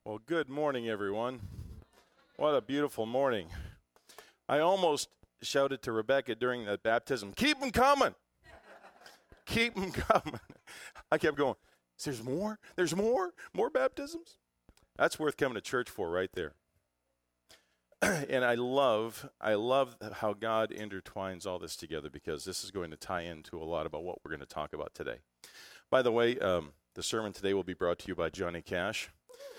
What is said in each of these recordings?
Well, good morning, everyone. What a beautiful morning. I almost shouted to Rebecca during that baptism, keep them coming. Keep them coming. I kept going, there's more? There's more? More baptisms? That's worth coming to church for right there. And I love how God intertwines all this together, because this is going to tie into a lot about what we're going to talk about today. By the way, the sermon today will be brought to you by Johnny Cash.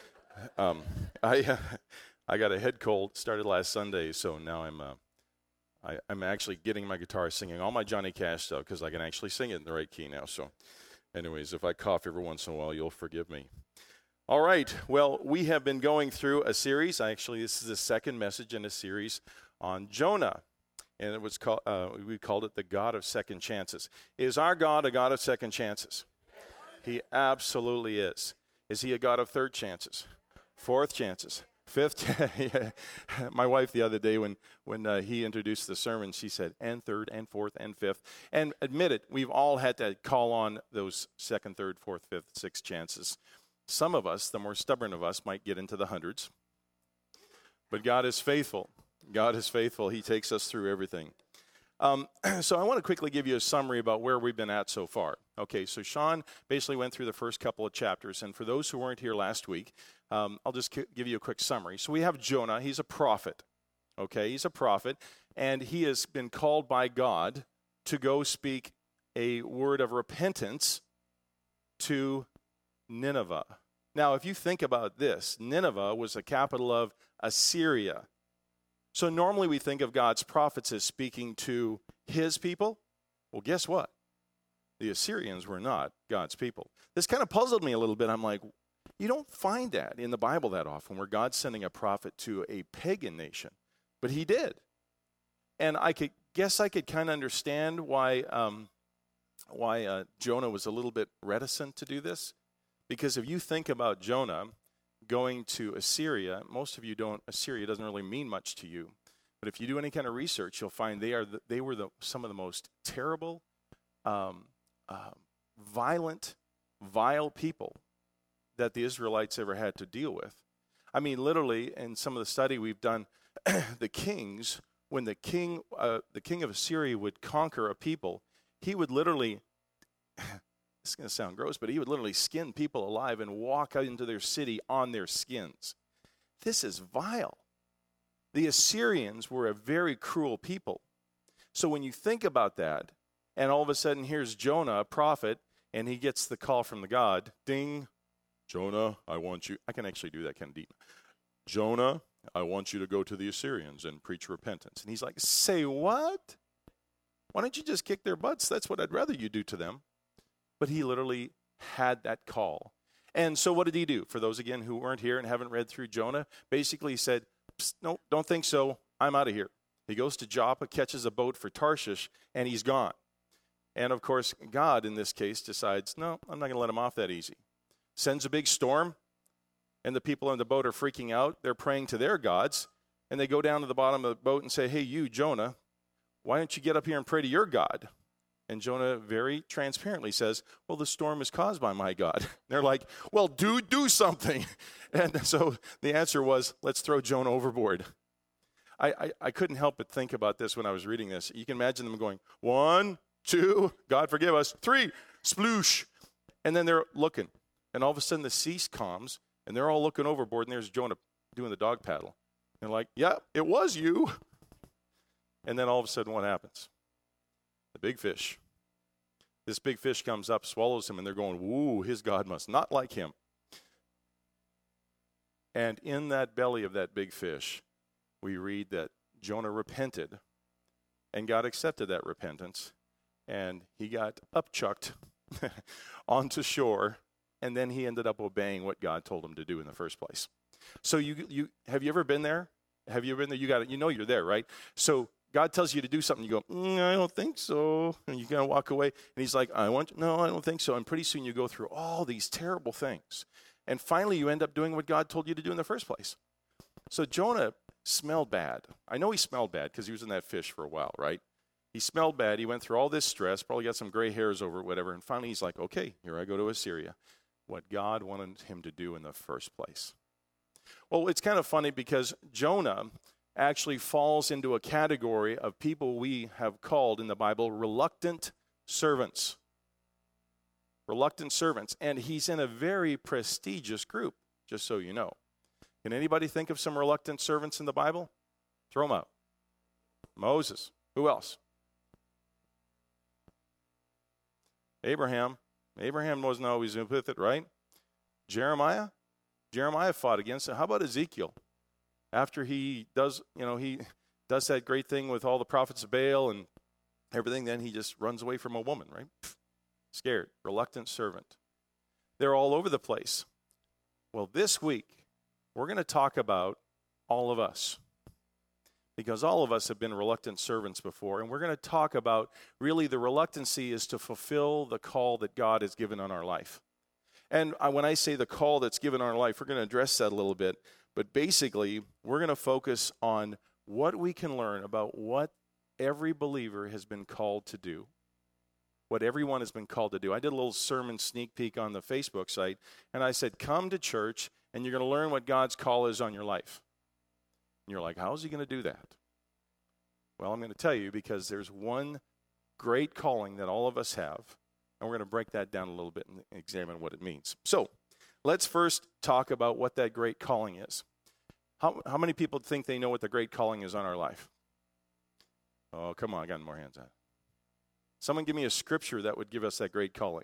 I got a head cold, started last Sunday, so now I'm actually getting my guitar, singing all my Johnny Cash stuff, because I can actually sing it in the right key now. So anyways, if I cough every once in a while, you'll forgive me. All right, well, we have been going through a series. This is the second message in a series on Jonah, and it was called, we called it the God of Second Chances. Is our God a God of second chances? He absolutely is. Is he a God of third chances? Fourth chances? Fifth? Yeah. My wife the other day, when he introduced the sermon, she said, and third, and fourth, and fifth. And admit it, we've all had to call on those second, third, fourth, fifth, sixth chances. Some of us, the more stubborn of us, might get into the hundreds. But God is faithful. God is faithful. He takes us through everything. So I want to quickly give you a summary about where we've been at so far. Okay, so Sean basically went through the first couple of chapters, and for those who weren't here last week, I'll just give you a quick summary. So we have Jonah. He's a prophet. Okay, he's a prophet, and he has been called by God to go speak a word of repentance to Nineveh. Now, if you think about this, Nineveh was the capital of Assyria. So normally we think of God's prophets as speaking to his people. Well, guess what? The Assyrians were not God's people. This kind of puzzled me a little bit. I'm like, you don't find that in the Bible that often, where God's sending a prophet to a pagan nation. But he did. And I could kind of understand why Jonah was a little bit reticent to do this. Because if you think about Jonah going to Assyria, most of you don't, Assyria doesn't really mean much to you. But if you do any kind of research, you'll find they were some of the most terrible, violent, vile people that the Israelites ever had to deal with. I mean, literally, in some of the study we've done, the kings, when the king of Assyria would conquer a people, he would literally, it's going to sound gross, but he would literally skin people alive and walk out into their city on their skins. This is vile. The Assyrians were a very cruel people. So when you think about that, and all of a sudden here's Jonah, a prophet, and he gets the call from the God, ding, Jonah, I want you, I can actually do that kind of deep. Jonah, I want you to go to the Assyrians and preach repentance. And he's like, say what? Why don't you just kick their butts? That's what I'd rather you do to them. But he literally had that call. And so what did he do? For those, again, who weren't here and haven't read through Jonah, basically he said, no, don't think so. I'm out of here. He goes to Joppa, catches a boat for Tarshish, and he's gone. And, of course, God, in this case, decides, no, I'm not going to let him off that easy. Sends a big storm, and the people on the boat are freaking out. They're praying to their gods, and they go down to the bottom of the boat and say, hey, you, Jonah, why don't you get up here and pray to your God? And Jonah very transparently says, well, the storm is caused by my God. They're like, well, do something. And so the answer was, let's throw Jonah overboard. I couldn't help but think about this when I was reading this. You can imagine them going, 1, 2, God forgive us, 3, sploosh. And then they're looking. And all of a sudden the sea calms, and they're all looking overboard, and there's Jonah doing the dog paddle. And they're like, yeah, it was you. And then all of a sudden what happens? The big fish. This big fish comes up, swallows him, and they're going, woo, his God must not like him. And in that belly of that big fish, we read that Jonah repented, and God accepted that repentance, and he got upchucked onto shore, and then he ended up obeying what God told him to do in the first place. So you have you ever been there? Have you ever been there? You know you're there, right? So God tells you to do something, you go, I don't think so. And you kind of walk away, and he's like, no, I don't think so. And pretty soon you go through all these terrible things. And finally you end up doing what God told you to do in the first place. So Jonah smelled bad. I know he smelled bad because he was in that fish for a while, right? He smelled bad. He went through all this stress, probably got some gray hairs over it, whatever. And finally he's like, okay, here I go to Assyria. What God wanted him to do in the first place. Well, it's kind of funny because Jonah actually falls into a category of people we have called in the Bible reluctant servants. Reluctant servants. And he's in a very prestigious group, just so you know. Can anybody think of some reluctant servants in the Bible? Throw them out. Moses. Who else? Abraham. Abraham wasn't always with it, right? Jeremiah. Jeremiah fought against it. How about Ezekiel? After he does that great thing with all the prophets of Baal and everything, then he just runs away from a woman, right? Scared, reluctant servant. They're all over the place. Well, this week, we're going to talk about all of us. Because all of us have been reluctant servants before, and we're going to talk about really the reluctancy is to fulfill the call that God has given on our life. And when I say the call that's given on our life, we're going to address that a little bit. But basically, we're going to focus on what we can learn about what every believer has been called to do, what everyone has been called to do. I did a little sermon sneak peek on the Facebook site, and I said, come to church, and you're going to learn what God's call is on your life. And you're like, how is he going to do that? Well, I'm going to tell you because there's one great calling that all of us have, and we're going to break that down a little bit and examine what it means. So let's first talk about what that great calling is. How many people think they know what the great calling is on our life? Oh, come on, I got more hands out. Someone give me a scripture that would give us that great calling.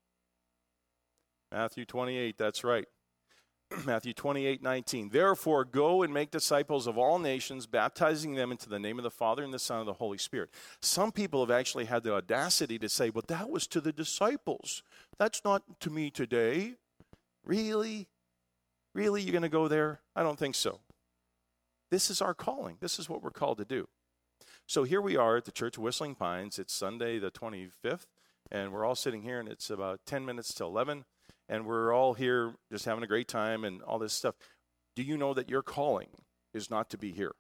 Matthew 28, that's right. Matthew 28:19. Therefore, go and make disciples of all nations, baptizing them into the name of the Father and the Son and the Holy Spirit. Some people have actually had the audacity to say, well, that was to the disciples. That's not to me today. Really? Really, you're going to go there? I don't think so. This is our calling. This is what we're called to do. So here we are at the Church of Whistling Pines. It's Sunday the 25th, and we're all sitting here, and it's about 10 minutes to 11. And we're all here just having a great time and all this stuff. Do you know that your calling is not to be here?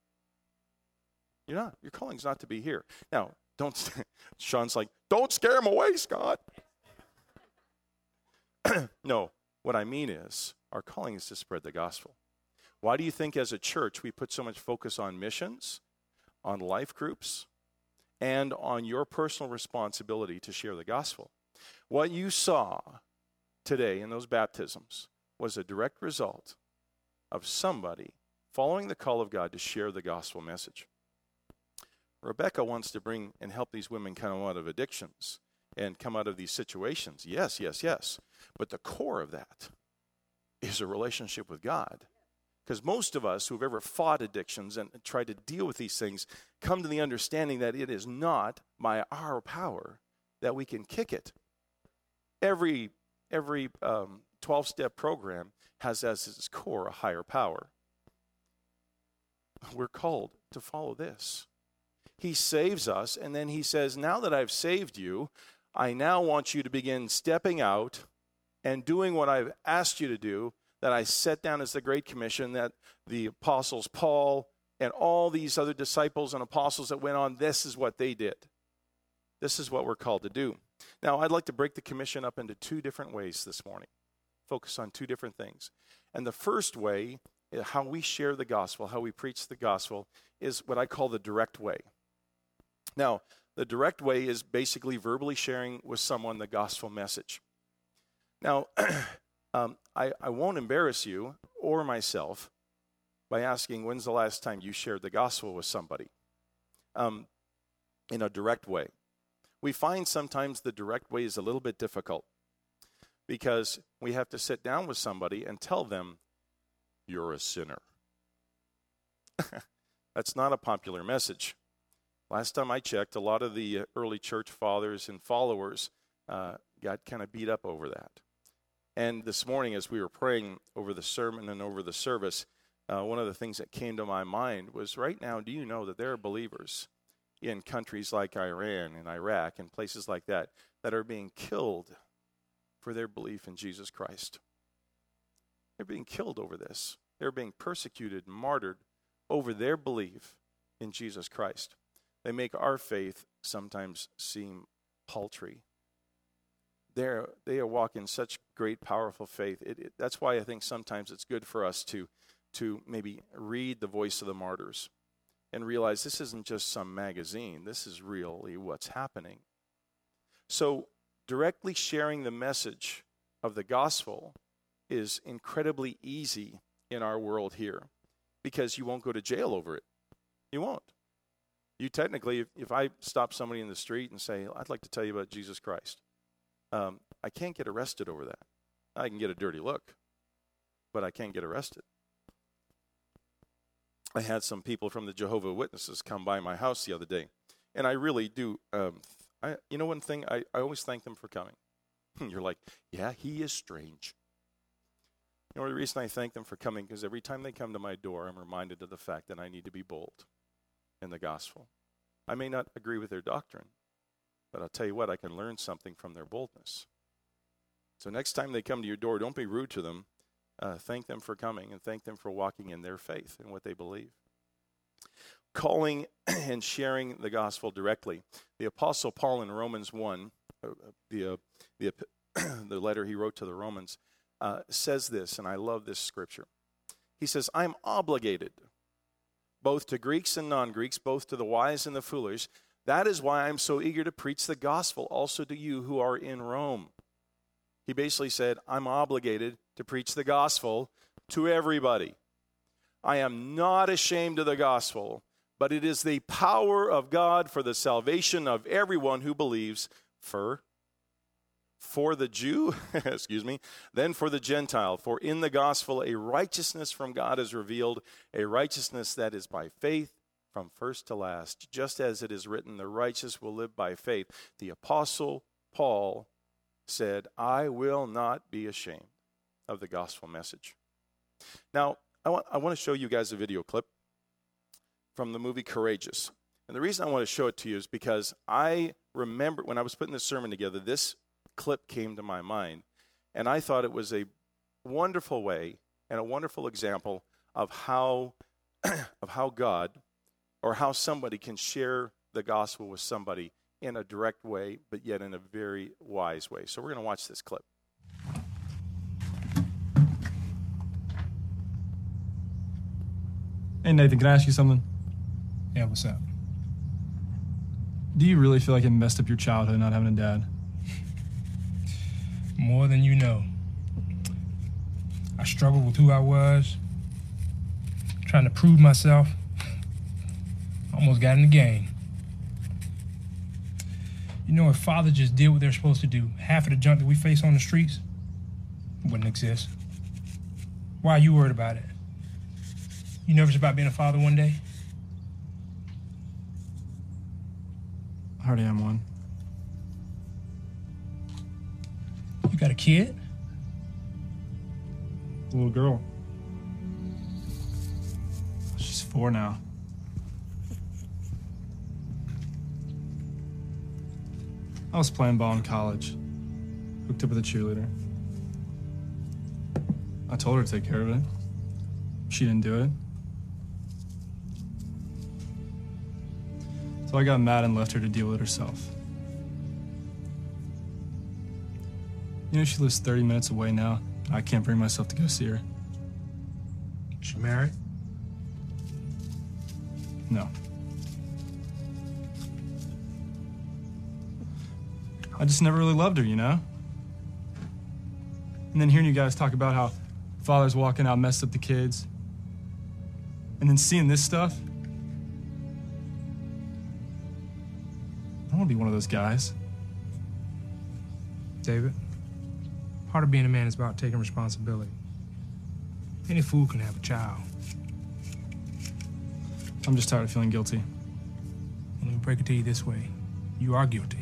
You're not. Your calling is not to be here. Now, Sean's like, don't scare him away, Scott. No, what I mean is our calling is to spread the gospel. Why do you think as a church we put so much focus on missions, on life groups, and on your personal responsibility to share the gospel? What you saw today in those baptisms was a direct result of somebody following the call of God to share the gospel message. Rebecca wants to bring and help these women come out of addictions and come out of these situations. Yes, yes, yes. But the core of that is a relationship with God. Because most of us who've ever fought addictions and tried to deal with these things come to the understanding that it is not by our power that we can kick it. Every 12-step program has as its core a higher power. We're called to follow this. He saves us, and then he says, now that I've saved you, I now want you to begin stepping out and doing what I've asked you to do, that I set down as the Great Commission, that the apostles Paul and all these other disciples and apostles that went on, this is what they did. This is what we're called to do. Now, I'd like to break the commission up into two different ways this morning. Focus on two different things. And the first way, how we share the gospel, how we preach the gospel, is what I call the direct way. Now, the direct way is basically verbally sharing with someone the gospel message. Now, I won't embarrass you or myself by asking, when's the last time you shared the gospel with somebody in a direct way? We find sometimes the direct way is a little bit difficult because we have to sit down with somebody and tell them, you're a sinner. That's not a popular message. Last time I checked, a lot of the early church fathers and followers got kind of beat up over that. And this morning, as we were praying over the sermon and over the service, one of the things that came to my mind was, right now, do you know that there are believers in countries like Iran and Iraq and places like that that are being killed for their belief in Jesus Christ? They're being killed over this. They're being persecuted and martyred over their belief in Jesus Christ. They make our faith sometimes seem paltry. they are walking such great, powerful faith. That's why I think sometimes it's good for us to maybe read The Voice of the Martyrs and realize this isn't just some magazine. This is really what's happening. So directly sharing the message of the gospel is incredibly easy in our world here because you won't go to jail over it. You won't. You technically, if I stop somebody in the street and say, I'd like to tell you about Jesus Christ, I can't get arrested over that. I can get a dirty look, but I can't get arrested. I had some people from the Jehovah's Witnesses come by my house the other day, and I really do, one thing, I always thank them for coming. You're like, yeah, he is strange. You know, the reason I thank them for coming, because every time they come to my door, I'm reminded of the fact that I need to be bold in the gospel. I may not agree with their doctrine, but I'll tell you what, I can learn something from their boldness. So next time they come to your door, don't be rude to them. Thank them for coming and thank them for walking in their faith and what they believe. Calling and sharing the gospel directly. The Apostle Paul in Romans 1, the letter he wrote to the Romans, says this, and I love this scripture. He says, I'm obligated, both to Greeks and non-Greeks, both to the wise and the foolish. That is why I'm so eager to preach the gospel also to you who are in Rome. He basically said, I'm obligated to preach the gospel to everybody. I am not ashamed of the gospel, but it is the power of God for the salvation of everyone who believes, for the Jew, then for the Gentile. For in the gospel a righteousness from God is revealed, a righteousness that is by faith from first to last. Just as it is written, the righteous will live by faith. The Apostle Paul said, I will not be ashamed of the gospel message. Now, I want to show you guys a video clip from the movie Courageous. And the reason I want to show it to you is because I remember when I was putting this sermon together, this clip came to my mind. And I thought it was a wonderful way and a wonderful example of how God or how somebody can share the gospel with somebody in a direct way, but yet in a very wise way. So we're going to watch this clip. Hey, Nathan, can I ask you something? Yeah, what's up? Do you really feel like it messed up your childhood not having a dad? More than you know. I struggled with who I was, trying to prove myself. Almost got in the game. You know, if father just did what they're supposed to do, half of the junk that we face on the streets wouldn't exist. Why are you worried about it? You nervous about being a father one day? I already am one. You got a kid? A little girl. She's 4 now. I was playing ball in college. Hooked up with a cheerleader. I told her to take care of it. She didn't do it. So I got mad and left her to deal with it herself. You know, she lives 30 minutes away now. I can't bring myself to go see her. She married? No. I just never really loved her, you know? And then hearing you guys talk about how father's walking out messed up the kids. And then seeing this stuff. I don't want to be one of those guys. David, part of being a man is about taking responsibility. Any fool can have a child. I'm just tired of feeling guilty. Let me break it to you this way. You are guilty.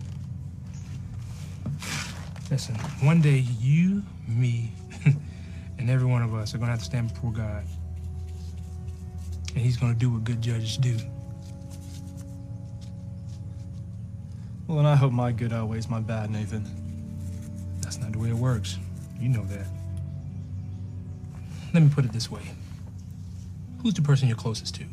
Listen, one day you, me, and every one of us are going to have to stand before God. And he's going to do what good judges do. Well, then I hope my good outweighs my bad, Nathan. That's not the way it works. You know that. Let me put it this way. Who's the person you're closest to?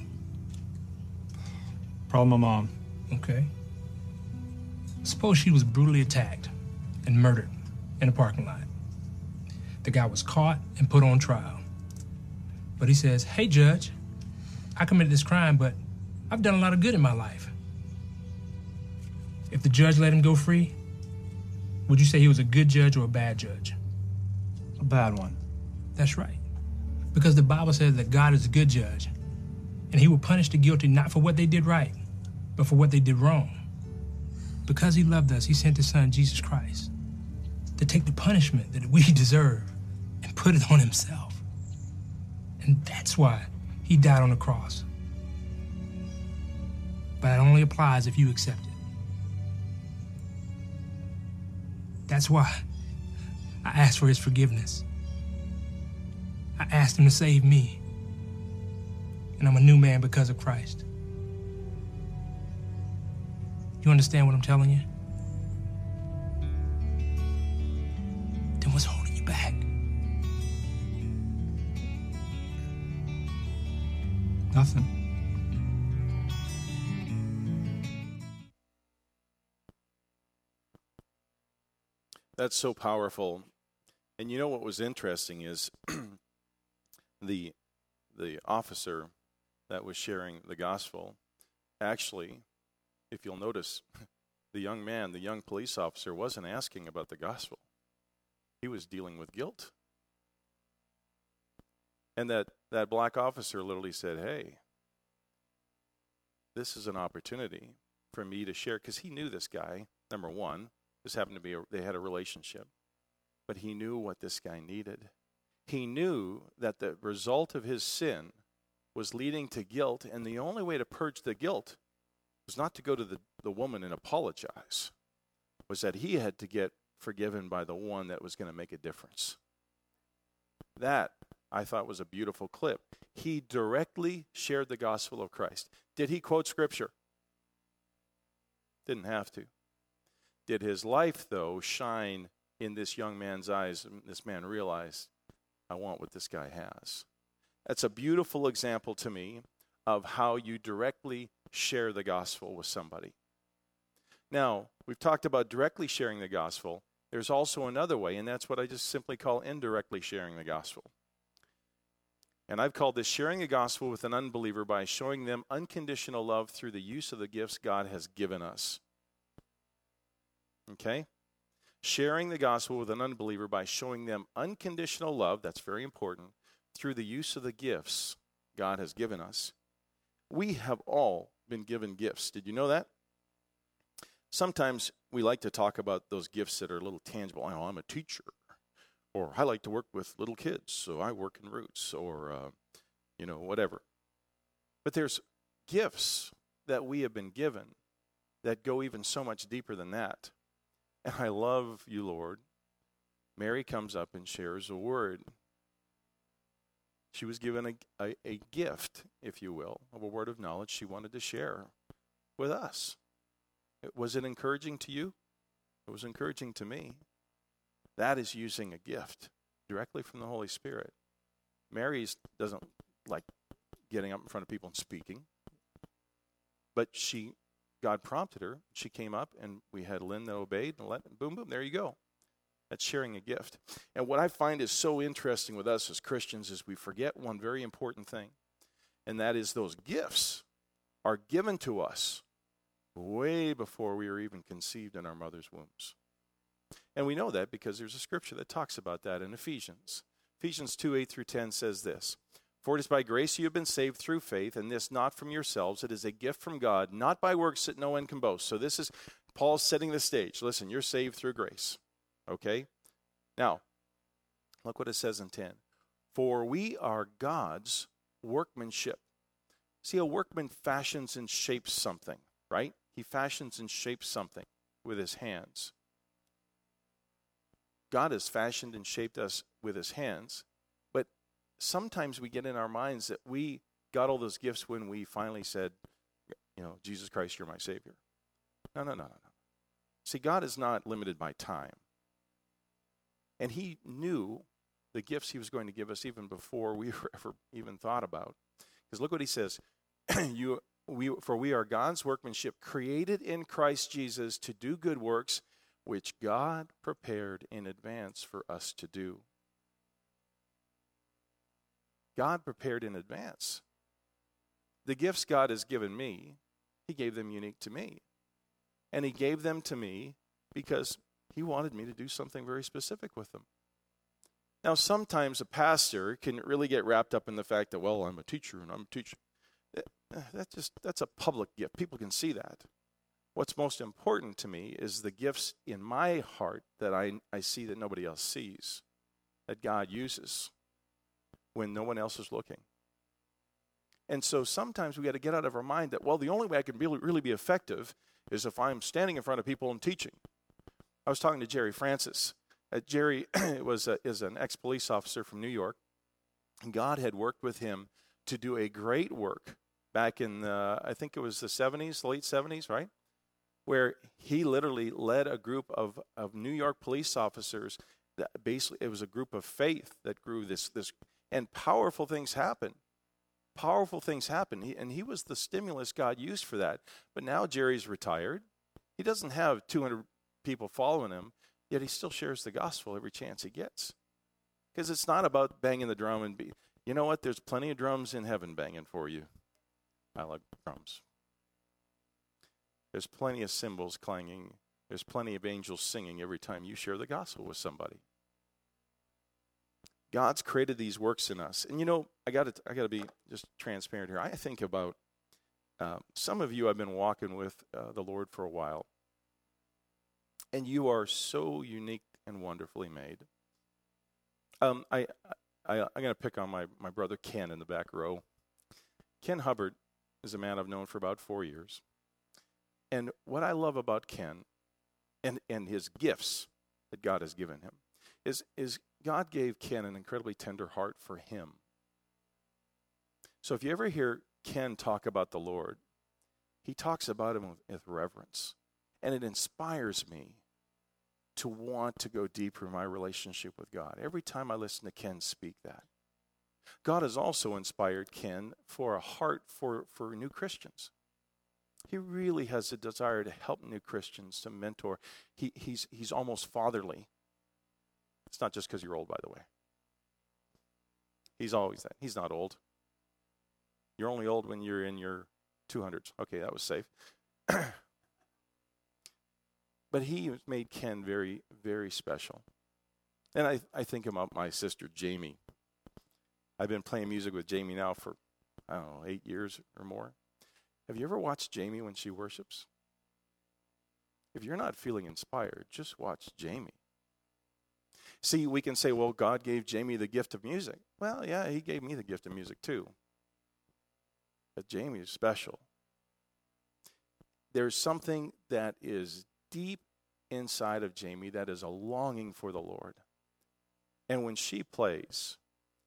Probably my mom. Okay. Suppose she was brutally attacked and murdered in a parking lot. The guy was caught and put on trial. But he says, hey, Judge, I committed this crime, but I've done a lot of good in my life. If the judge let him go free, would you say he was a good judge or a bad judge? A bad one. That's right. Because the Bible says that God is a good judge, and he will punish the guilty not for what they did right, but for what they did wrong. Because he loved us, he sent his son, Jesus Christ, to take the punishment that we deserve and put it on himself. And that's why he died on the cross. But it only applies if you accept it. That's why I asked for his forgiveness. I asked him to save me. And I'm a new man because of Christ. You understand what I'm telling you? Then what's holding you back? Nothing. That's so powerful. And you know what was interesting is the officer that was sharing the gospel, actually, if you'll notice, the young police officer wasn't asking about the gospel. He was dealing with guilt. And that black officer literally said, hey, this is an opportunity for me to share, because he knew this guy, number one. This happened to be, they had a relationship. But he knew what this guy needed. He knew that the result of his sin was leading to guilt, and the only way to purge the guilt was not to go to the woman and apologize, was that he had to get forgiven by the one that was going to make a difference. That, I thought, was a beautiful clip. He directly shared the gospel of Christ. Did he quote Scripture? Didn't have to. Did his life, though, shine in this young man's eyes? This man realized, I want what this guy has. That's a beautiful example to me of how you directly share the gospel with somebody. Now, we've talked about directly sharing the gospel. There's also another way, and that's what I just simply call indirectly sharing the gospel. And I've called this sharing the gospel with an unbeliever by showing them unconditional love through the use of the gifts God has given us. Okay? Sharing the gospel with an unbeliever by showing them unconditional love, that's very important, through the use of the gifts God has given us. We have all been given gifts. Did you know that? Sometimes we like to talk about those gifts that are a little tangible. Oh, I'm a teacher. Or I like to work with little kids, so I work in Roots, or, whatever. But there's gifts that we have been given that go even so much deeper than that. And I love you, Lord. Mary comes up and shares a word. She was given a gift, if you will, of a word of knowledge she wanted to share with us. Was it encouraging to you? It was encouraging to me. That is using a gift directly from the Holy Spirit. Mary doesn't like getting up in front of people and speaking. But God prompted her. She came up, and we had Lynn that obeyed, and boom, boom, there you go. That's sharing a gift. And what I find is so interesting with us as Christians is we forget one very important thing, and that is those gifts are given to us way before we were even conceived in our mother's wombs. And we know that because there's a scripture that talks about that in Ephesians. Ephesians 2:8-10 says this, "For it is by grace you have been saved through faith, and this not from yourselves. It is a gift from God, not by works that no one can boast." So this is Paul setting the stage. Listen, you're saved through grace. Okay? Now, look what it says in 10. "For we are God's workmanship." See, a workman fashions and shapes something, right? He fashions and shapes something with his hands. God has fashioned and shaped us with his hands, but sometimes we get in our minds that we got all those gifts when we finally said, Jesus Christ, you're my Savior. No. See, God is not limited by time. And he knew the gifts he was going to give us even before we were ever even thought about. Because look what he says, for we are God's workmanship, created in Christ Jesus to do good works, which God prepared in advance for us to do. God prepared in advance. The gifts God has given me, he gave them unique to me. And he gave them to me because he wanted me to do something very specific with them. Now, sometimes a pastor can really get wrapped up in the fact that, well, I'm a teacher and I'm a teacher. That's a public gift. People can see that. What's most important to me is the gifts in my heart that I see that nobody else sees, that God uses when no one else is looking. And so sometimes we got to get out of our mind that, well, the only way I can really be effective is if I'm standing in front of people and teaching. I was talking to Jerry Francis. Jerry is an ex-police officer from New York. And God had worked with him to do a great work back in, I think it was the 70s, late 70s, right? Where he literally led a group of New York police officers. That basically, it was a group of faith that grew this, and powerful things happened. Powerful things happen. And he was the stimulus God used for that. But now Jerry's retired. He doesn't have 200 people following him, yet he still shares the gospel every chance he gets. Because it's not about banging the drum and you know what? There's plenty of drums in heaven banging for you. I like drums. There's plenty of cymbals clanging. There's plenty of angels singing every time you share the gospel with somebody. God's created these works in us. And you know, I got to be just transparent here. I think about some of you I've been walking with the Lord for a while. And you are so unique and wonderfully made. I'm going to pick on my brother Ken in the back row. Ken Hubbard is a man I've known for about 4 years. And what I love about Ken and his gifts that God has given him is God gave Ken an incredibly tender heart for him. So if you ever hear Ken talk about the Lord, he talks about him with reverence. And it inspires me to want to go deeper in my relationship with God. Every time I listen to Ken speak that. God has also inspired Ken for a heart for new Christians. He really has a desire to help new Christians, to mentor. He's almost fatherly. It's not just because you're old, by the way. He's always that. He's not old. You're only old when you're in your 200s. Okay, that was safe. But he made Ken very, very special. And I think about my sister, Jamie. I've been playing music with Jamie now for, 8 years or more. Have you ever watched Jamie when she worships? If you're not feeling inspired, just watch Jamie. See, we can say, well, God gave Jamie the gift of music. Well, yeah, he gave me the gift of music too. But Jamie is special. There's something that is deep inside of Jamie that is a longing for the Lord. And when she plays,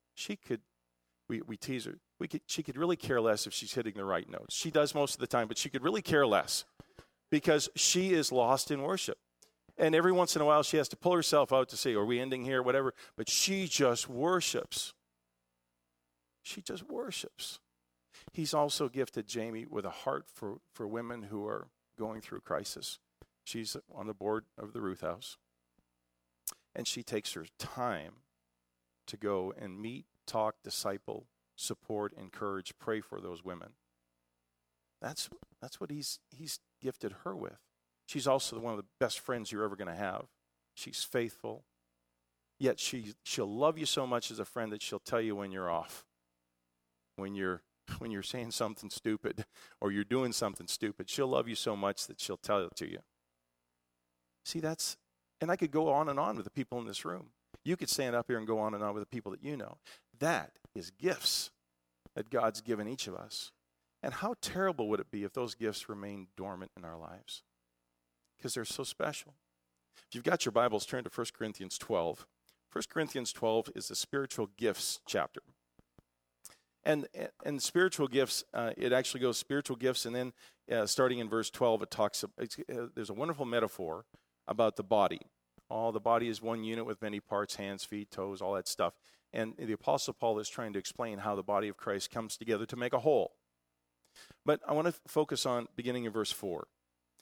we tease her, she could really care less if she's hitting the right notes. She does most of the time, but she could really care less because she is lost in worship. And every once in a while, she has to pull herself out to say, are we ending here, whatever. But she just worships. She just worships. He's also gifted Jamie with a heart for women who are going through crisis. She's on the board of the Ruth House. And she takes her time to go and meet, talk, disciple, support, encourage, pray for those women. That's what he's gifted her with. She's also one of the best friends you're ever going to have. She's faithful. Yet she'll love you so much as a friend that she'll tell you when you're off. When you're saying something stupid or you're doing something stupid, she'll love you so much that she'll tell it to you. See, and I could go on and on with the people in this room. You could stand up here and go on and on with the people that you know. That is gifts that God's given each of us. And how terrible would it be if those gifts remained dormant in our lives? Because they're so special. If you've got your Bibles, turn to 1 Corinthians 12. 1 Corinthians 12 is the spiritual gifts chapter. And spiritual gifts, it actually goes spiritual gifts, and then starting in verse 12, there's a wonderful metaphor about the body. The body is one unit with many parts, hands, feet, toes, all that stuff. And the Apostle Paul is trying to explain how the body of Christ comes together to make a whole. But I want to focus on beginning in verse 4.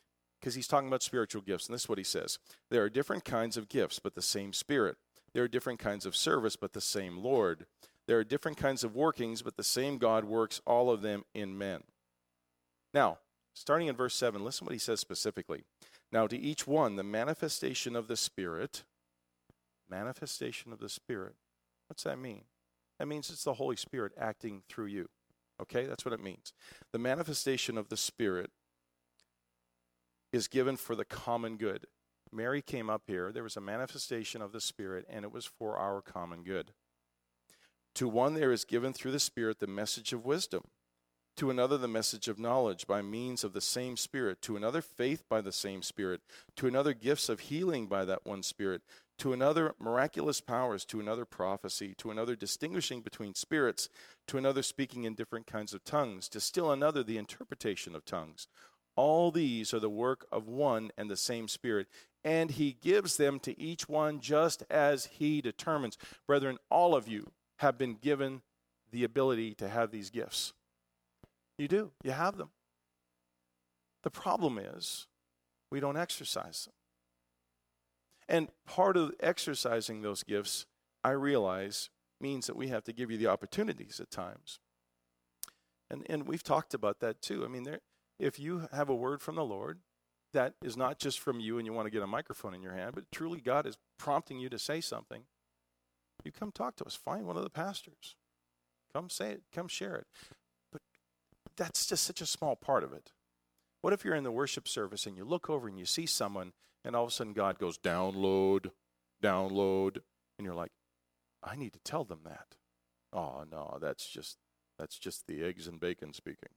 because he's talking about spiritual gifts, and this is what he says. There are different kinds of gifts, but the same Spirit. There are different kinds of service, but the same Lord. There are different kinds of workings, but the same God works all of them in men. Now, starting in verse 7, listen what he says specifically. Now, to each one, the manifestation of the Spirit. Manifestation of the Spirit. What's that mean? That means it's the Holy Spirit acting through you. Okay, that's what it means. The manifestation of the Spirit is given for the common good. Mary came up here. There was a manifestation of the Spirit, and it was for our common good. To one there is given through the Spirit the message of wisdom. To another the message of knowledge by means of the same Spirit. To another faith by the same Spirit. To another gifts of healing by that one Spirit. To another miraculous powers. To another prophecy. To another distinguishing between spirits. To another speaking in different kinds of tongues. To still another the interpretation of tongues. All these are the work of one and the same Spirit, and he gives them to each one just as he determines. Brethren, all of you have been given the ability to have these gifts. You do. You have them. The problem is we don't exercise them. And part of exercising those gifts, I realize, means that we have to give you the opportunities at times. And we've talked about that too. I mean, if you have a word from the Lord that is not just from you and you want to get a microphone in your hand, but truly God is prompting you to say something, you come talk to us. Find one of the pastors. Come say it. Come share it. But that's just such a small part of it. What if you're in the worship service and you look over and you see someone and all of a sudden God goes, download, download, and you're like, I need to tell them that. Oh, no, that's just the eggs and bacon speaking.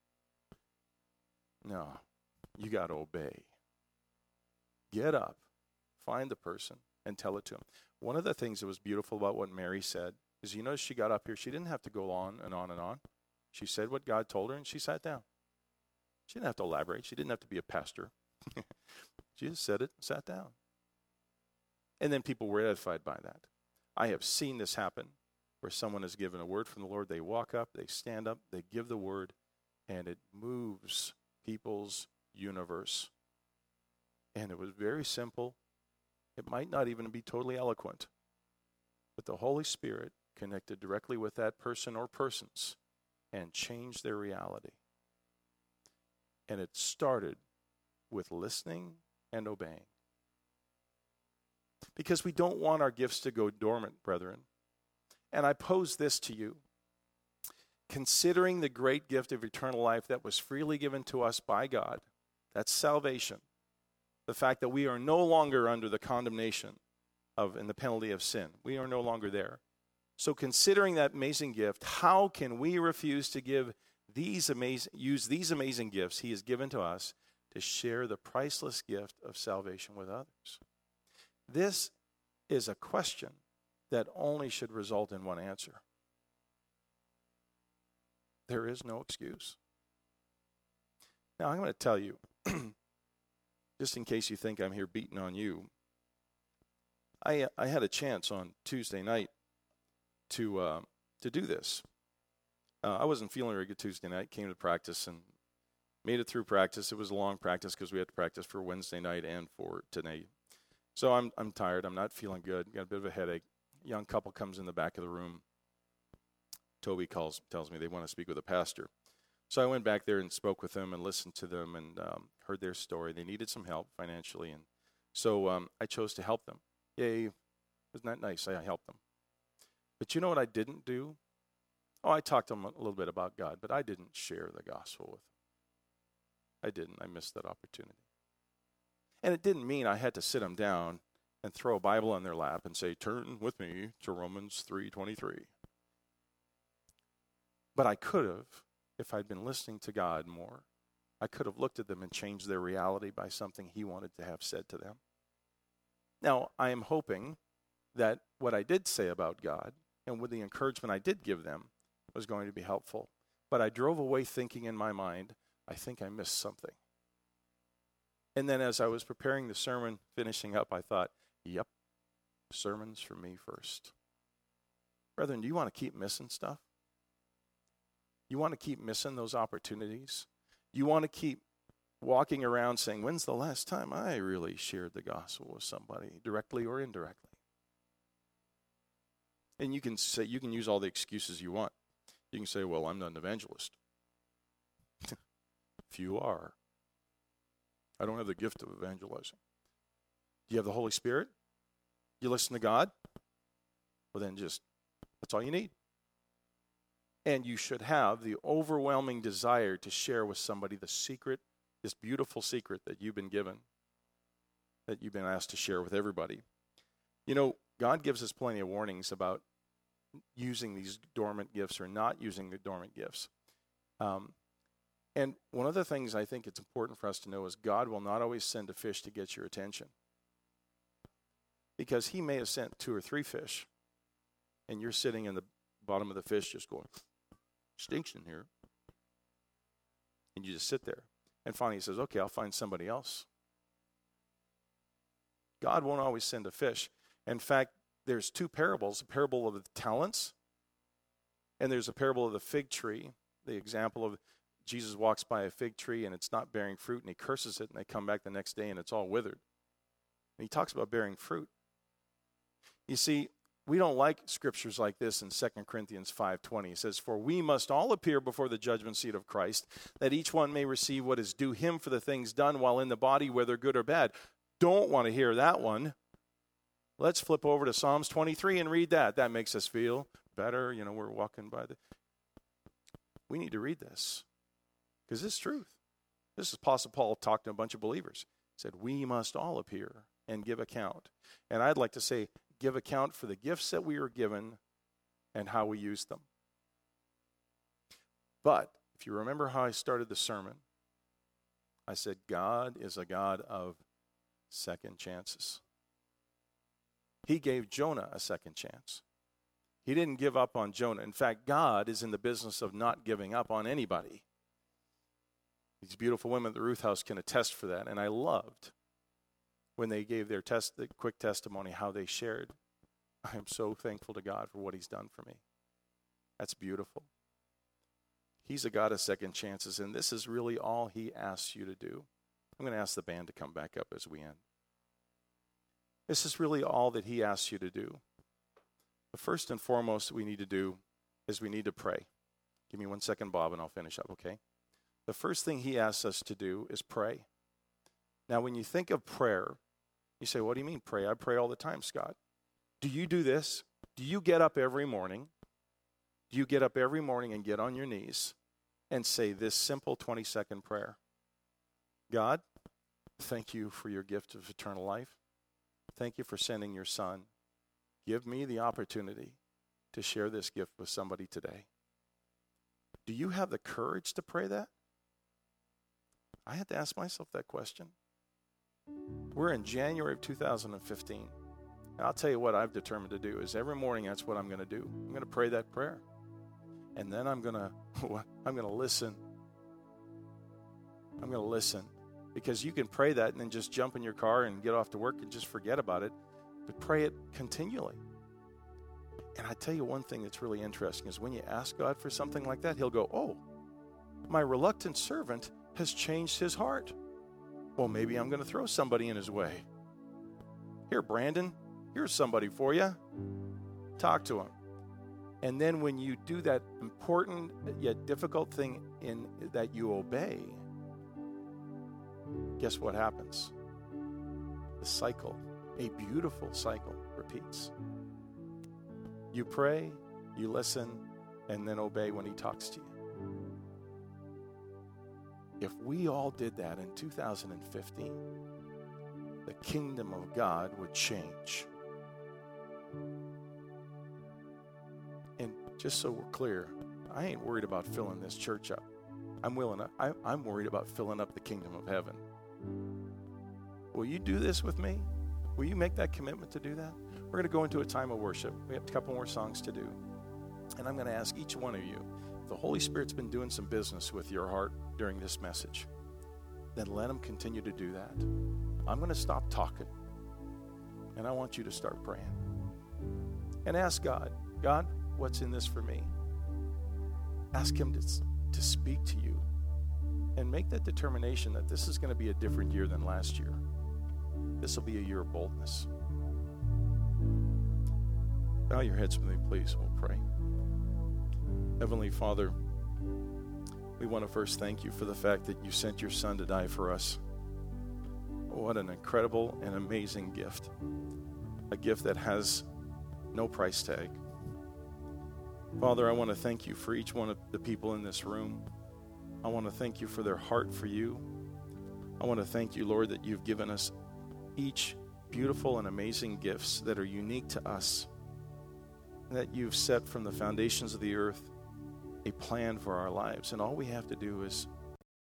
No, you got to obey. Get up, find the person, and tell it to him. One of the things that was beautiful about what Mary said is, you notice she got up here. She didn't have to go on and on and on. She said what God told her, and she sat down. She didn't have to elaborate. She didn't have to be a pastor. She just said it and sat down. And then people were edified by that. I have seen this happen where someone is given a word from the Lord. They walk up, they stand up, they give the word, and it moves people's universe. And it was very simple. It might not even be totally eloquent, but the Holy Spirit connected directly with that person or persons and changed their reality. And it started with listening and obeying. Because we don't want our gifts to go dormant, brethren. And I pose this to you. Considering the great gift of eternal life that was freely given to us by God, that's salvation. The fact that we are no longer under the condemnation of and the penalty of sin. We are no longer there. So considering that amazing gift, how can we refuse to use these amazing gifts he has given to us to share the priceless gift of salvation with others? This is a question that only should result in one answer. There is no excuse. Now, I'm going to tell you, just in case you think I'm here beating on you, I had a chance on Tuesday night to do this. I wasn't feeling very good Tuesday night, came to practice and made it through practice. It was a long practice because we had to practice for Wednesday night and for tonight. So I'm tired. I'm not feeling good. Got a bit of a headache. Young couple comes in the back of the room. Toby tells me they want to speak with a pastor. So I went back there and spoke with them and listened to them and heard their story. They needed some help financially, and so I chose to help them. Yay. Isn't that nice? I helped them. But you know what I didn't do? Oh, I talked to them a little bit about God, but I didn't share the gospel with them. I didn't. I missed that opportunity. And it didn't mean I had to sit them down and throw a Bible on their lap and say, turn with me to Romans 3:23. But I could have, if I'd been listening to God more, I could have looked at them and changed their reality by something he wanted to have said to them. Now, I am hoping that what I did say about God and with the encouragement I did give them was going to be helpful. But I drove away thinking in my mind, I think I missed something. And then as I was preparing the sermon, finishing up, I thought, yep, sermon's for me first. Brethren, do you want to keep missing stuff? You want to keep missing those opportunities? You want to keep walking around saying, when's the last time I really shared the gospel with somebody, directly or indirectly? And you can use all the excuses you want. You can say, well, I'm not an evangelist. Few are. I don't have the gift of evangelizing. Do you have the Holy Spirit? You listen to God? Well, then that's all you need. And you should have the overwhelming desire to share with somebody the secret, this beautiful secret that you've been given, that you've been asked to share with everybody. You know, God gives us plenty of warnings about using these dormant gifts or not using the dormant gifts. And one of the things I think it's important for us to know is God will not always send a fish to get your attention. Because he may have sent 2 or 3 fish, and you're sitting in the bottom of the fish just going, stinks in here. And you just sit there. And finally he says, okay, I'll find somebody else. God won't always send a fish. In fact, there's 2 parables, a parable of the talents, and there's a parable of the fig tree, the example of Jesus walks by a fig tree and it's not bearing fruit, and he curses it, and they come back the next day and it's all withered. And he talks about bearing fruit. You see, we don't like scriptures like this in 2 Corinthians 5:20. It says, for we must all appear before the judgment seat of Christ, that each one may receive what is due him for the things done while in the body, whether good or bad. Don't want to hear that one. Let's flip over to Psalms 23 and read that. That makes us feel better. You know, we're walking by We need to read this because this is truth. This is Apostle Paul talking to a bunch of believers. He said, we must all appear and give account. And I'd like to say, give account for the gifts that we were given and how we used them. But if you remember how I started the sermon, I said God is a God of second chances. He gave Jonah a second chance. He didn't give up on Jonah. In fact, God is in the business of not giving up on anybody. These beautiful women at the Ruth House can attest for that. And I loved when they gave their the quick testimony, how they shared. I am so thankful to God for what he's done for me. That's beautiful. He's a God of second chances, and this is really all he asks you to do. I'm going to ask the band to come back up as we end. This is really all that he asks you to do. The first and foremost we need to do is we need to pray. Give me 1 second, Bob, and I'll finish up, okay? The first thing he asks us to do is pray. Now, when you think of prayer, you say, what do you mean pray? I pray all the time, Scott. Do you do this? Do you get up every morning? Do you get up every morning and get on your knees and say this simple 20-second prayer? God, thank you for your gift of eternal life. Thank you for sending your son. Give me the opportunity to share this gift with somebody today. Do you have the courage to pray that? I had to ask myself that question. We're in January of 2015. And I'll tell you what I've determined to do is every morning that's what I'm going to do. I'm going to pray that prayer. And then I'm going to listen. I'm going to listen. Because you can pray that and then just jump in your car and get off to work and just forget about it. But pray it continually. And I tell you one thing that's really interesting is when you ask God for something like that, he'll go, oh, my reluctant servant has changed his heart. Well, maybe I'm going to throw somebody in his way. Here, Brandon, here's somebody for you. Talk to him. And then when you do that important yet difficult thing in that you obey, guess what happens? The cycle, a beautiful cycle, repeats. You pray, you listen, and then obey when he talks to you. If we all did that in 2015, the kingdom of God would change. And just so we're clear, I ain't worried about filling this church up. I'm worried about filling up the kingdom of heaven. Will you do this with me? Will you make that commitment to do that? We're going to go into a time of worship. We have a couple more songs to do. And I'm going to ask each one of you, if the Holy Spirit's been doing some business with your heart during this message, then let him continue to do that. I'm going to stop talking, and I want you to start praying. And ask God, God, what's in this for me? Ask him to speak to you. and make that determination that this is going to be a different year than last year. This will be a year of boldness. Bow your heads with me, please. We'll pray. Heavenly Father, we want to first thank you for the fact that you sent your Son to die for us. What an incredible and amazing gift. A gift that has no price tag. Father, I want to thank you for each one of the people in this room. I want to thank you for their heart for you. I want to thank you, Lord, that you've given us each beautiful and amazing gifts that are unique to us, that you've set from the foundations of the earth a plan for our lives. And all we have to do is